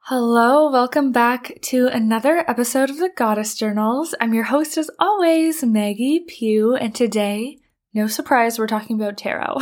Hello, welcome back to another episode of the Goddess Journals. I'm your host as always, Maggie Pugh, and today, no surprise, we're talking about tarot.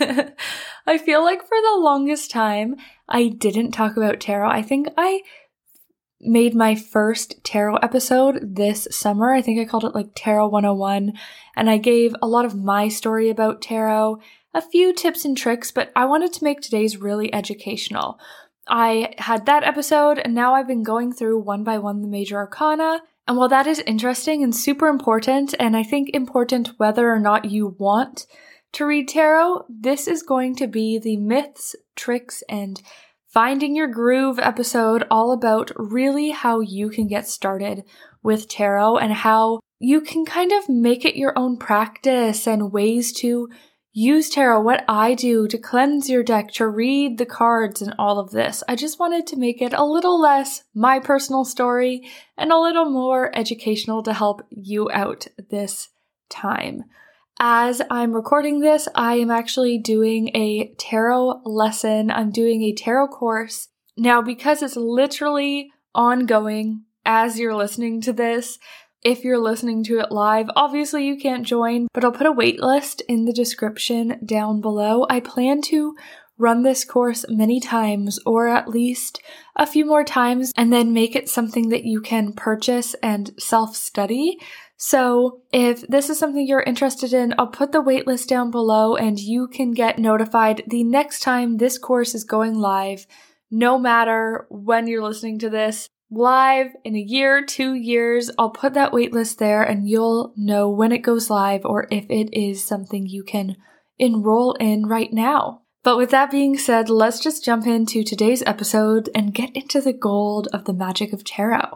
I feel like for the longest time, I didn't talk about tarot. I think I made my first tarot episode this summer. I think I called it like Tarot 101, and I gave a lot of my story about tarot, a few tips and tricks, but I wanted to make today's really educational. I had that episode, and now I've been going through one by one the major arcana. And while that is interesting and super important, and I think important whether or not you want to read tarot, this is going to be the myths, tricks, and finding your groove episode, all about really how you can get started with tarot and how you can kind of make it your own practice and ways to use tarot, what I do to cleanse your deck, to read the cards and all of this. I just wanted to make it a little less my personal story and a little more educational to help you out this time. As I'm recording this, I am actually doing a tarot lesson. I'm doing a tarot course. Now, because it's literally ongoing as you're listening to this, if you're listening to it live, obviously you can't join, but I'll put a wait list in the description down below. I plan to run this course many times, or at least a few more times, and then make it something that you can purchase and self-study. So if this is something you're interested in, I'll put the wait list down below and you can get notified the next time this course is going live, no matter when you're listening to this. Live in a year, 2 years, I'll put that waitlist there and you'll know when it goes live or if it is something you can enroll in right now. But with that being said, let's just jump into today's episode and get into the gold of the magic of tarot.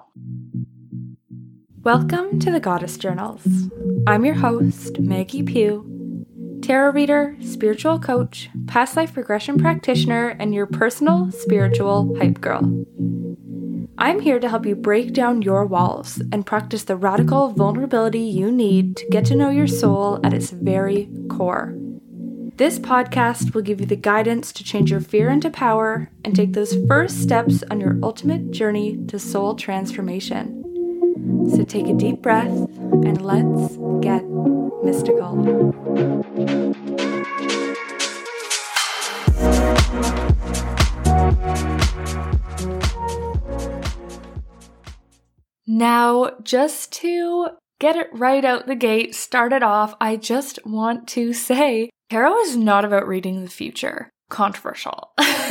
Welcome to the Goddess Journals. I'm your host, Maggie Pugh, tarot reader, spiritual coach, past life regression practitioner, and your personal spiritual hype girl. I'm here to help you break down your walls and practice the radical vulnerability you need to get to know your soul at its very core. This podcast will give you the guidance to change your fear into power and take those first steps on your ultimate journey to soul transformation. So take a deep breath and let's get mystical. Now, just to get it right out the gate, start it off, I just want to say tarot is not about reading the future. Controversial.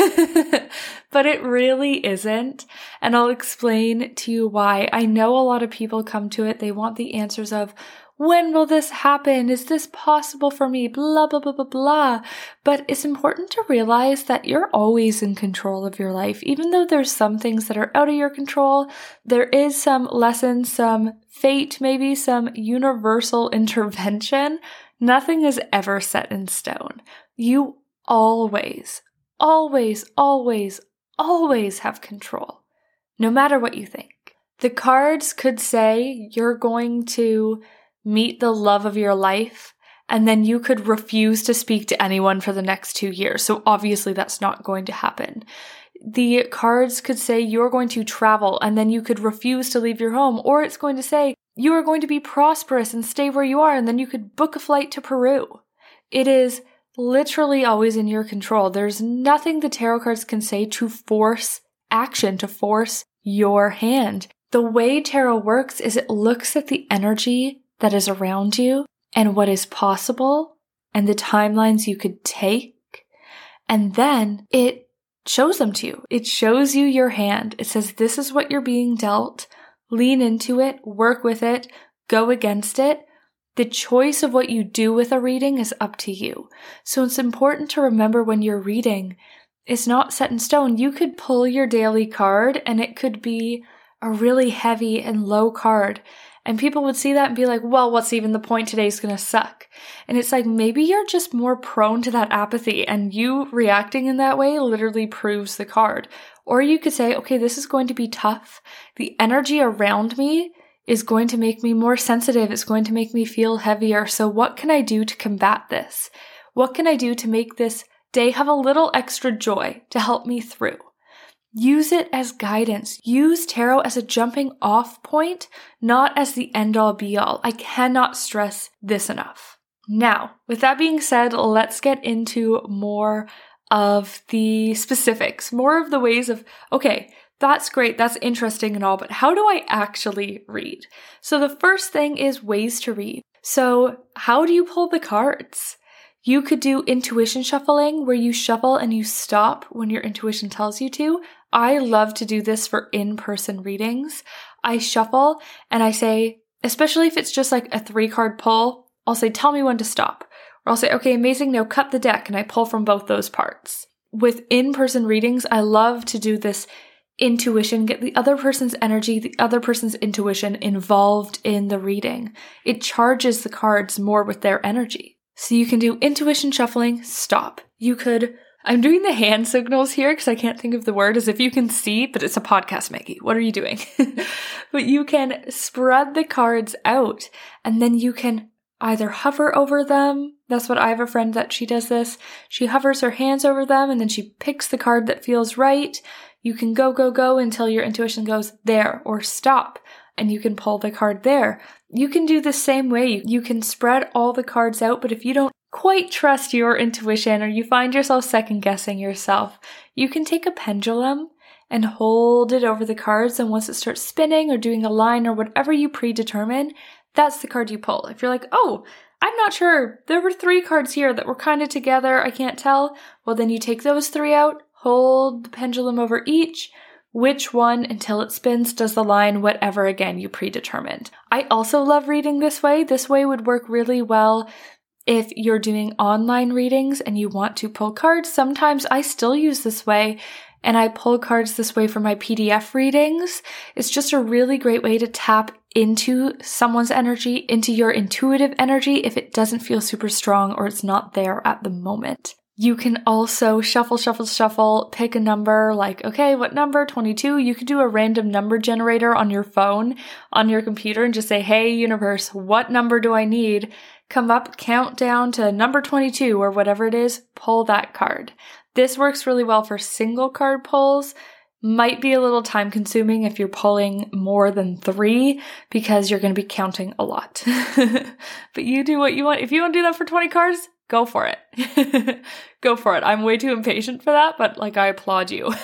But it really isn't. And I'll explain to you why. I know a lot of people come to it, they want the answers of, when will this happen? Is this possible for me? Blah, blah, blah, blah, blah. But it's important to realize that you're always in control of your life. Even though there's some things that are out of your control, there is some lessons, some fate, maybe some universal intervention. Nothing is ever set in stone. You always, always, always, always have control, no matter what you think. The cards could say you're going to meet the love of your life, and then you could refuse to speak to anyone for the next 2 years. So obviously that's not going to happen. The cards could say you're going to travel, and then you could refuse to leave your home, or it's going to say you are going to be prosperous and stay where you are, and then you could book a flight to Peru. It is literally always in your control. There's nothing the tarot cards can say to force action, to force your hand. The way tarot works is it looks at the energy that is around you and what is possible and the timelines you could take, and then it shows them to you. It shows you your hand. It says, this is what you're being dealt. Lean into it, work with it, go against it. The choice of what you do with a reading is up to you. So it's important to remember when you're reading, it's not set in stone. You could pull your daily card and it could be a really heavy and low card. And people would see that and be like, well, what's even the point? Today's going to suck. And it's like, maybe you're just more prone to that apathy, and you reacting in that way literally proves the card. Or you could say, okay, this is going to be tough. The energy around me is going to make me more sensitive. It's going to make me feel heavier. So what can I do to combat this? What can I do to make this day have a little extra joy to help me through? Use it as guidance. Use tarot as a jumping off point, not as the end all be all. I cannot stress this enough. Now, with that being said, let's get into more of the specifics, more of the ways of, okay, that's great, that's interesting and all, but how do I actually read? So the first thing is ways to read. So how do you pull the cards? You could do intuition shuffling where you shuffle and you stop when your intuition tells you to. I love to do this for in-person readings. I shuffle and I say, especially if it's just like a 3-card pull, I'll say, tell me when to stop. Or I'll say, okay, amazing, now cut the deck, and I pull from both those parts. With in-person readings, I love to do this intuition, get the other person's energy, the other person's intuition involved in the reading. It charges the cards more with their energy. So you can do intuition shuffling, stop. You could, I'm doing the hand signals here because I can't think of the word as if you can see, but it's a podcast, Maggie. What are you doing? But you can spread the cards out and then you can either hover over them. That's what I have a friend that she does this. She hovers her hands over them and then she picks the card that feels right. You can go until your intuition goes there or stop and you can pull the card there. You can do the same way. You can spread all the cards out, but if you don't quite trust your intuition or you find yourself second guessing yourself, you can take a pendulum and hold it over the cards, and once it starts spinning or doing a line or whatever you predetermine, that's the card you pull. If you're like, oh, I'm not sure, there were 3 cards here that were kind of together, I can't tell, well then you take those 3 out, hold the pendulum over each, which one until it spins does the line, whatever again you predetermined. I also love reading this way. This way would work really well if you're doing online readings and you want to pull cards. Sometimes I still use this way and I pull cards this way for my PDF readings. It's just a really great way to tap into someone's energy, into your intuitive energy if it doesn't feel super strong or it's not there at the moment. You can also shuffle, pick a number like, okay, what number? 22. You could do a random number generator on your phone, on your computer and just say, hey, universe, what number do I need? Come up, count down to number 22 or whatever it is, pull that card. This works really well for single card pulls. Might be a little time consuming if you're pulling more than 3 because you're going to be counting a lot. But you do what you want. If you want to do that for 20 cards, go for it. Go for it. I'm way too impatient for that, but I applaud you.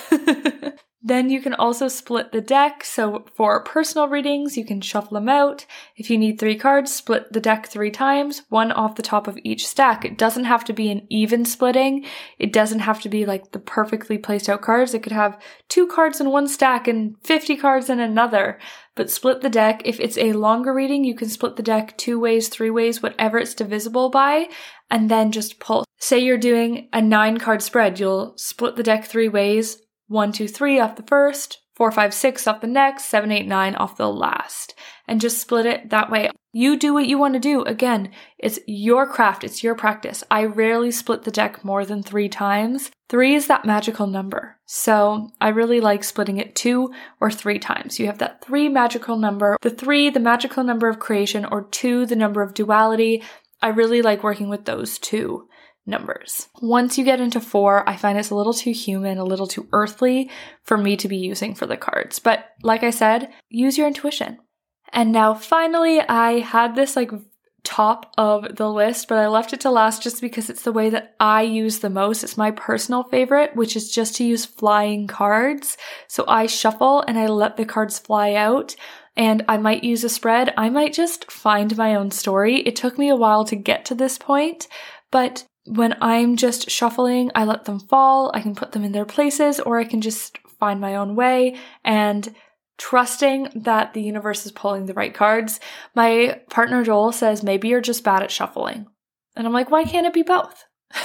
Then you can also split the deck. So for personal readings, you can shuffle them out. If you need 3 cards, split the deck 3 times, 1 off the top of each stack. It doesn't have to be an even splitting. It doesn't have to be the perfectly placed out cards. It could have 2 cards in one stack and 50 cards in another. But split the deck. If it's a longer reading, you can split the deck 2 ways, 3 ways, whatever it's divisible by, and then just pull. Say you're doing a 9-card spread. You'll split the deck 3 ways. 1, 2, 3 off the first, 4, 5, 6 off the next, 7, 8, 9 off the last. And just split it that way. You do what you want to do. Again, it's your craft. It's your practice. I rarely split the deck more than 3 times. 3 is that magical number. So I really like splitting it 2 or 3 times. You have that 3 magical number. The 3, the magical number of creation, or 2, the number of duality. I really like working with those 2 numbers. Once you get into 4, I find it's a little too human, a little too earthly for me to be using for the cards. But like I said, use your intuition. And now finally, I had this top of the list, but I left it to last just because it's the way that I use the most. It's my personal favorite, which is just to use flying cards. So I shuffle and I let the cards fly out. And I might use a spread. I might just find my own story. It took me a while to get to this point, but when I'm just shuffling, I let them fall. I can put them in their places, or I can just find my own way and trusting that the universe is pulling the right cards. My partner Joel says, maybe you're just bad at shuffling. And I'm like, why can't it be both?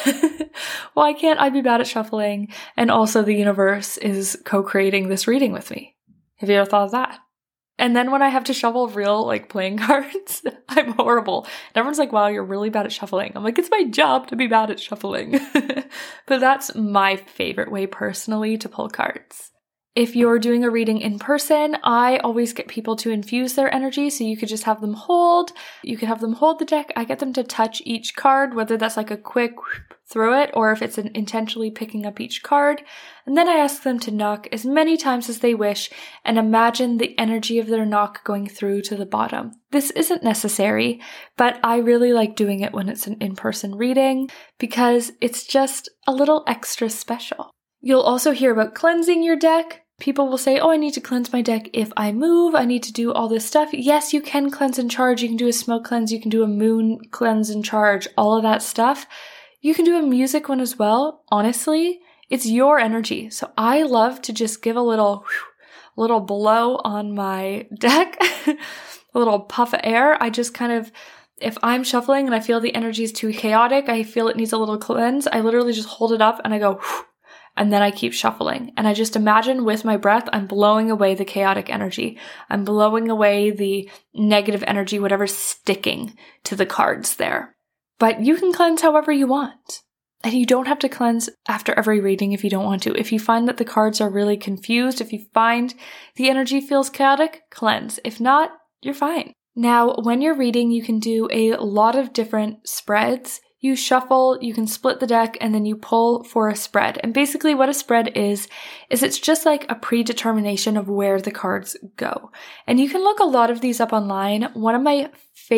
Why can't I be bad at shuffling? And also the universe is co-creating this reading with me. Have you ever thought of that? And then when I have to shuffle real, playing cards, I'm horrible. And everyone's like, wow, you're really bad at shuffling. I'm like, it's my job to be bad at shuffling. But that's my favorite way personally to pull cards. If you're doing a reading in person, I always get people to infuse their energy, so you could just have them hold. You could have them hold the deck. I get them to touch each card, whether that's like a quick through it or if it's intentionally picking up each card. And then I ask them to knock as many times as they wish and imagine the energy of their knock going through to the bottom. This isn't necessary, but I really like doing it when it's an in-person reading because it's just a little extra special. You'll also hear about cleansing your deck. People will say, oh, I need to cleanse my deck if I move. I need to do all this stuff. Yes, you can cleanse and charge. You can do a smoke cleanse. You can do a moon cleanse and charge, all of that stuff. You can do a music one as well. Honestly, it's your energy. So I love to just give a little blow on my deck, a little puff of air. I just kind of, if I'm shuffling and I feel the energy is too chaotic, I feel it needs a little cleanse, I literally just hold it up and I go, and then I keep shuffling. And I just imagine with my breath, I'm blowing away the chaotic energy. I'm blowing away the negative energy, whatever's sticking to the cards there. But you can cleanse however you want. And you don't have to cleanse after every reading if you don't want to. If you find that the cards are really confused, if you find the energy feels chaotic, cleanse. If not, you're fine. Now, when you're reading, you can do a lot of different spreads. You shuffle, you can split the deck, and then you pull for a spread. And basically what a spread is it's just like a predetermination of where the cards go. And you can look a lot of these up online. One of my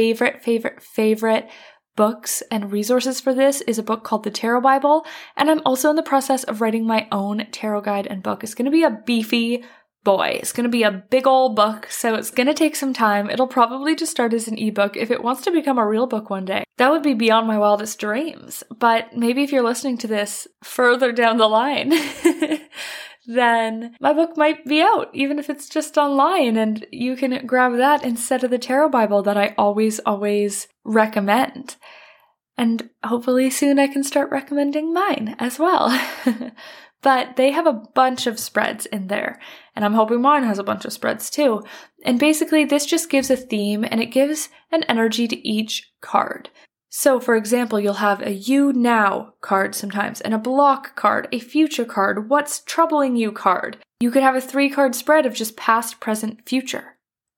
favorite books and resources for this is a book called The Tarot Bible. And I'm also in the process of writing my own tarot guide and book. It's going to be a beefy boy. It's going to be a big old book, so it's going to take some time. It'll probably just start as an ebook if it wants to become a real book one day. That would be beyond my wildest dreams. But maybe if you're listening to this further down the line, then my book might be out, even if it's just online, and you can grab that instead of the Tarot Bible that I always recommend. And hopefully soon I can start recommending mine as well. But they have a bunch of spreads in there, and I'm hoping mine has a bunch of spreads too. And basically this just gives a theme and it gives an energy to each card. So for example, you'll have a you now card sometimes, and a block card, a future card, what's troubling you card. You could have a 3-card spread of just past, present, future.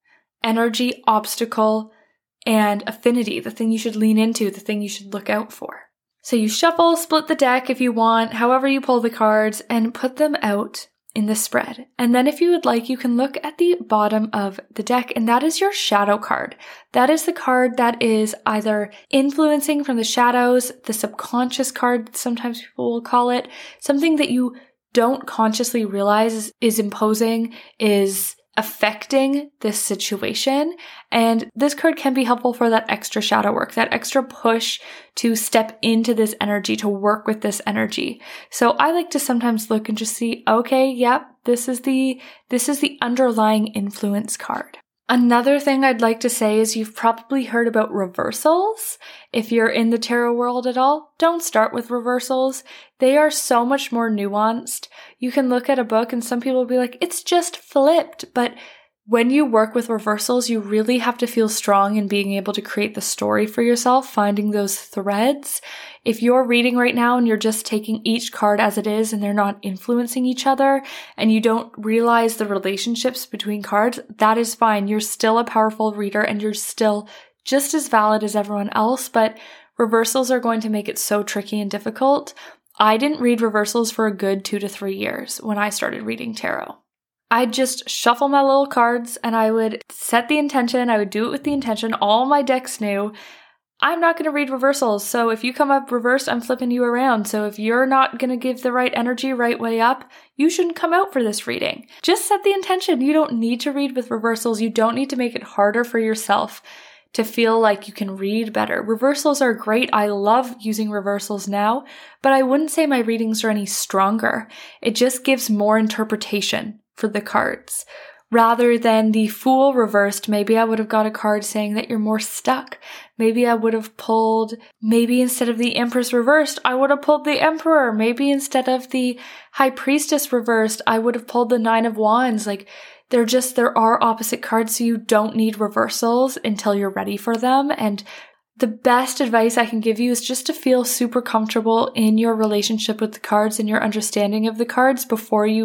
Energy, obstacle, and affinity, the thing you should lean into, the thing you should look out for. So you shuffle, split the deck if you want, however you pull the cards, and put them out in the spread. And then if you would like, you can look at the bottom of the deck, and that is your shadow card. That is the card that is either influencing from the shadows, the subconscious card, sometimes people will call it, something that you don't consciously realize is imposing, is affecting this situation. And this card can be helpful for that extra shadow work, that extra push to step into this energy, to work with this energy. So I like to sometimes look and just see, okay, yep, this is the underlying influence card. Another thing I'd like to say is you've probably heard about reversals. If you're in the tarot world at all, don't start with reversals. They are so much more nuanced. You can look at a book and some people will be like, it's just flipped. But when you work with reversals, you really have to feel strong in being able to create the story for yourself, finding those threads. If you're reading right now and you're just taking each card as it is and they're not influencing each other and you don't realize the relationships between cards, that is fine. You're still a powerful reader and you're still just as valid as everyone else, but reversals are going to make it so tricky and difficult. I didn't read reversals for a good 2 to 3 years when I started reading tarot. I'd just shuffle my little cards and I would set the intention. I would do it with the intention. All my decks knew I'm not going to read reversals. So if you come up reversed, I'm flipping you around. So if you're not going to give the right energy right way up, you shouldn't come out for this reading. Just set the intention. You don't need to read with reversals. You don't need to make it harder for yourself to feel like you can read better. Reversals are great. I love using reversals now, but I wouldn't say my readings are any stronger. It just gives more interpretation for the cards. Rather than the Fool reversed, maybe I would have got a card saying that you're more stuck. Maybe I would have pulled, maybe instead of the Empress reversed, I would have pulled the Emperor. Maybe instead of the High Priestess reversed, I would have pulled the Nine of Wands. Like, there are opposite cards, so you don't need reversals until you're ready for them. And the best advice I can give you is just to feel super comfortable in your relationship with the cards and your understanding of the cards before you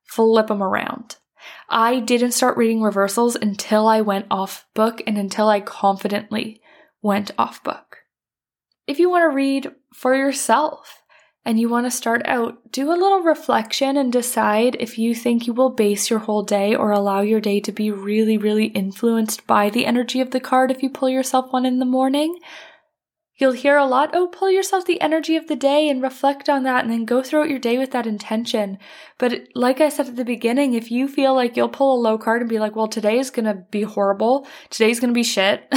flip them around. I didn't start reading reversals until I went off book and until I confidently went off book. If you want to read for yourself and you want to start out, do a little reflection and decide if you think you will base your whole day or allow your day to be really, really influenced by the energy of the card if you pull yourself one in the morning. You'll hear a lot, pull yourself the energy of the day and reflect on that and then go throughout your day with that intention. But like I said at the beginning, if you feel like you'll pull a low card and be like, well, today is going to be horrible, today's going to be shit,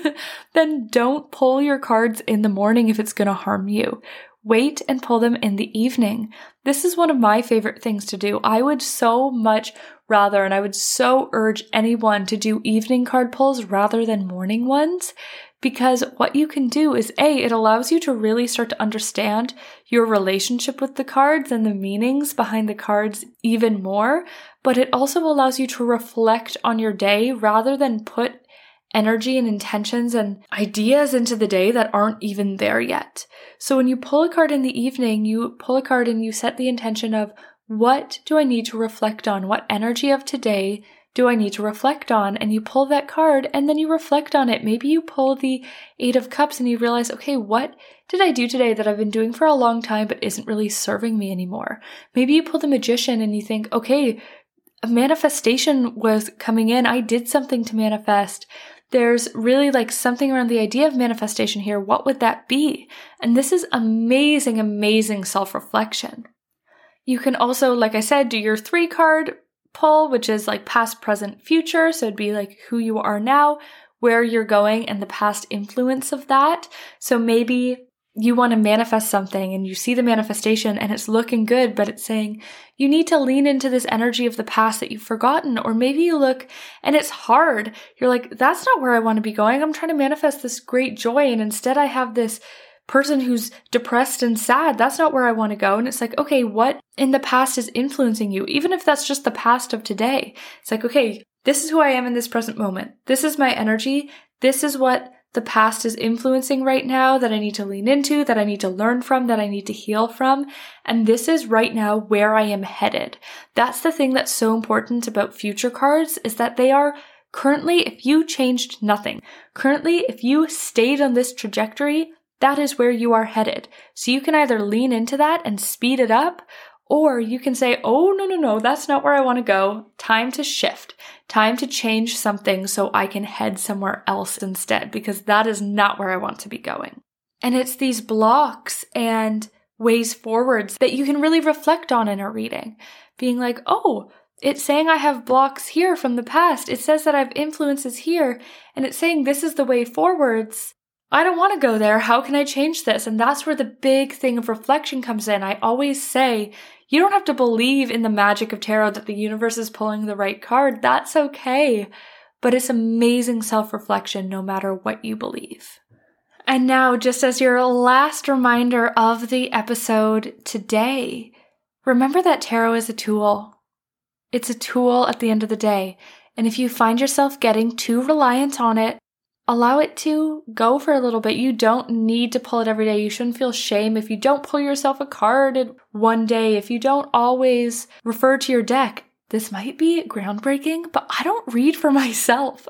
then don't pull your cards in the morning if it's going to harm you. Wait and pull them in the evening. This is one of my favorite things to do. I would so much rather, and I would so urge anyone to do evening card pulls rather than morning ones. Because what you can do is, it allows you to really start to understand your relationship with the cards and the meanings behind the cards even more, but it also allows you to reflect on your day rather than put energy and intentions and ideas into the day that aren't even there yet. So when you pull a card in the evening, you pull a card and you set the intention of, what do I need to reflect on? What energy of today do I need to reflect on? And you pull that card and then you reflect on it. Maybe you pull the 8 of Cups and you realize, okay, what did I do today that I've been doing for a long time but isn't really serving me anymore? Maybe you pull the Magician and you think, okay, a manifestation was coming in. I did something to manifest. There's really like something around the idea of manifestation here. What would that be? And this is amazing, amazing self-reflection. You can also, like I said, do your 3 card pull, which is like past, present, future. So it'd be like who you are now, where you're going, and the past influence of that. So maybe you want to manifest something and you see the manifestation and it's looking good, but it's saying you need to lean into this energy of the past that you've forgotten. Or maybe you look and it's hard. You're like, that's not where I want to be going. I'm trying to manifest this great joy. And instead I have this person who's depressed and sad. That's not where I want to go. And it's like, okay, what in the past is influencing you? Even if that's just the past of today. It's like, okay, this is who I am in this present moment. This is my energy. This is what the past is influencing right now that I need to lean into, that I need to learn from, that I need to heal from. And this is right now where I am headed. That's the thing that's so important about future cards, is that they are currently, if you changed nothing, currently, if you stayed on this trajectory, that is where you are headed. So you can either lean into that and speed it up, or you can say, oh, no, that's not where I want to go. Time to shift. Time to change something so I can head somewhere else instead, because that is not where I want to be going. And it's these blocks and ways forwards that you can really reflect on in a reading. Being like, oh, it's saying I have blocks here from the past. It says that I have influences here, and it's saying this is the way forwards. I don't want to go there. How can I change this? And that's where the big thing of reflection comes in. I always say, you don't have to believe in the magic of tarot that the universe is pulling the right card. That's okay. But it's amazing self-reflection no matter what you believe. And now, just as your last reminder of the episode today, remember that tarot is a tool. It's a tool at the end of the day. And if you find yourself getting too reliant on it, allow it to go for a little bit. You don't need to pull it every day. You shouldn't feel shame if you don't pull yourself a card in one day, if you don't always refer to your deck. This might be groundbreaking, but I don't read for myself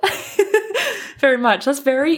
very much. That's very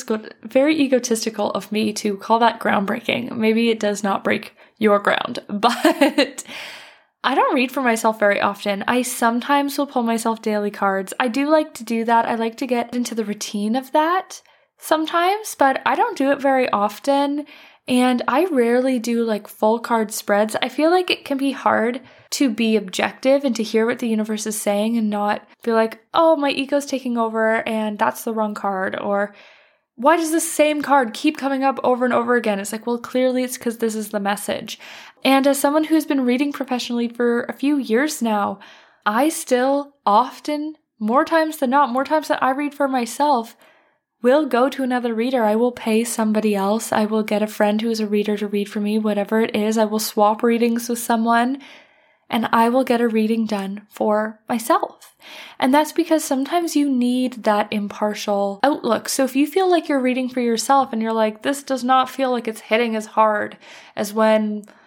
egotistical of me to call that groundbreaking. Maybe it does not break your ground, but I don't read for myself very often. I sometimes will pull myself daily cards. I do like to do that. I like to get into the routine of that sometimes, but I don't do it very often. And I rarely do like full card spreads. I feel like it can be hard to be objective and to hear what the universe is saying and not feel like, oh, my ego's taking over and that's the wrong card. Or why does the same card keep coming up over and over again? It's like, well, clearly it's because this is the message. And as someone who's been reading professionally for a few years now, I still often, more times than not, more times than I read for myself, will go to another reader. I will pay somebody else. I will get a friend who is a reader to read for me, whatever it is. I will swap readings with someone and I will get a reading done for myself. And that's because sometimes you need that impartial outlook. So if you feel like you're reading for yourself and you're like, this does not feel like it's hitting as hard as when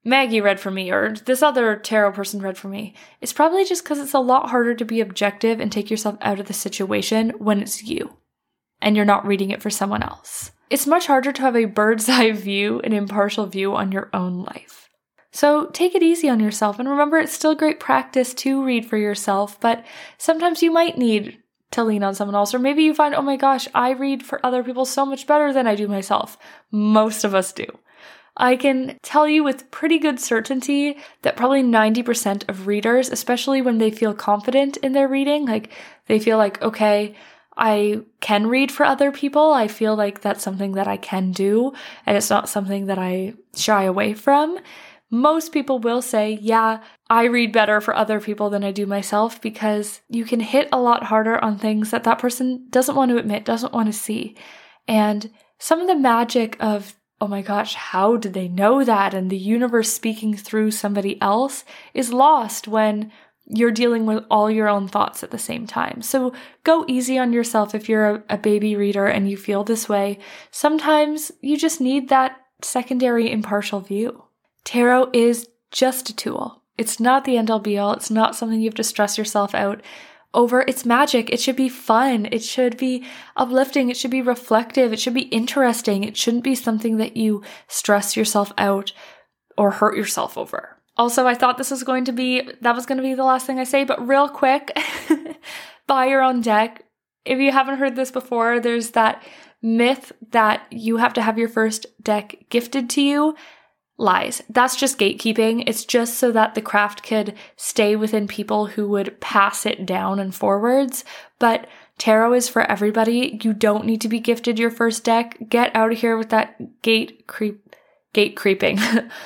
Maggie read for me or this other tarot person read for me. It's probably just because it's a lot harder to be objective and take yourself out of the situation when it's you and you're not reading it for someone else. It's much harder to have a bird's eye view, an impartial view on your own life. So take it easy on yourself and remember it's still great practice to read for yourself, but sometimes you might need to lean on someone else, or maybe you find, oh my gosh, I read for other people so much better than I do myself. Most of us do. I can tell you with pretty good certainty that probably 90% of readers, especially when they feel confident in their reading, like they feel like, okay, I can read for other people. I feel like that's something that I can do, and it's not something that I shy away from. Most people will say, yeah, I read better for other people than I do myself, because you can hit a lot harder on things that that person doesn't want to admit, doesn't want to see. And some of the magic of, oh my gosh, how did they know that? And the universe speaking through somebody else is lost when you're dealing with all your own thoughts at the same time. So go easy on yourself if you're a baby reader and you feel this way. Sometimes you just need that secondary impartial view. Tarot is just a tool. It's not the end-all be-all. It's not something you have to stress yourself out over. It's magic. It should be fun. It should be uplifting. It should be reflective. It should be interesting. It shouldn't be something that you stress yourself out or hurt yourself over. Also, I thought that was going to be the last thing I say, but real quick, buy your own deck. If you haven't heard this before, there's that myth that you have to have your first deck gifted to you. Lies. That's just gatekeeping. It's just so that the craft could stay within people who would pass it down and forwards. But tarot is for everybody. You don't need to be gifted your first deck. Get out of here with that gatekeeping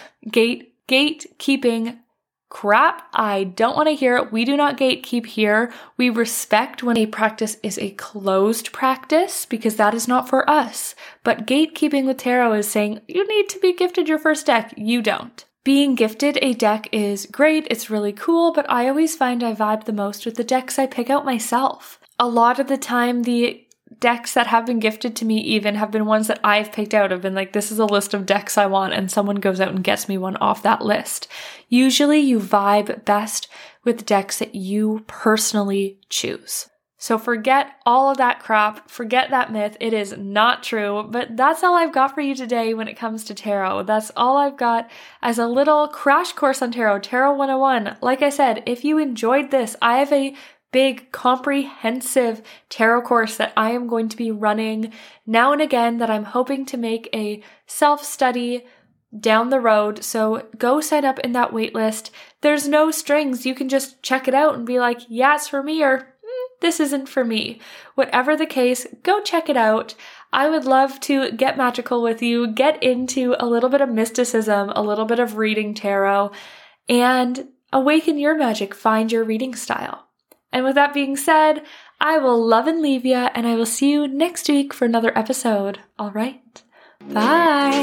crap. I don't want to hear it. We do not gatekeep here. We respect when a practice is a closed practice because that is not for us. But gatekeeping with tarot is saying you need to be gifted your first deck. You don't. Being gifted a deck is great. It's really cool, but I always find I vibe the most with the decks I pick out myself. A lot of the time, the decks that have been gifted to me even have been ones that I've picked out. I've been like, this is a list of decks I want, and someone goes out and gets me one off that list. Usually you vibe best with decks that you personally choose. So forget all of that crap, forget that myth, it is not true, but that's all I've got for you today when it comes to tarot. That's all I've got as a little crash course on tarot, Tarot 101. Like I said, if you enjoyed this, I have a big comprehensive tarot course that I am going to be running now and again that I'm hoping to make a self-study down the road. So go sign up in that waitlist. There's no strings. You can just check it out and be like, yeah, it's for me, or this isn't for me. Whatever the case, go check it out. I would love to get magical with you, get into a little bit of mysticism, a little bit of reading tarot, and awaken your magic, find your reading style. And with that being said, I will love and leave ya, and I will see you next week for another episode. All right. Bye.